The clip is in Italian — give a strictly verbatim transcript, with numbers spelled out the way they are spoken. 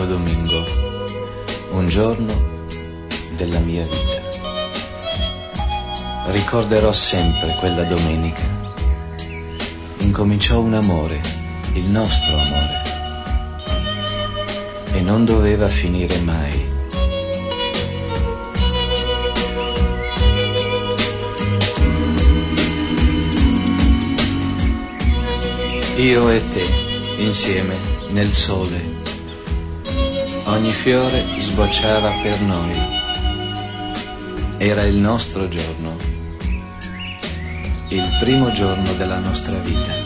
Santo Domingo, un giorno della mia vita. Ricorderò sempre quella domenica. Incominciò un amore, il nostro amore, e non doveva finire mai. Io e te, insieme, nel sole. Ogni fiore sbocciava per noi. Era il nostro giorno, il primo giorno della nostra vita.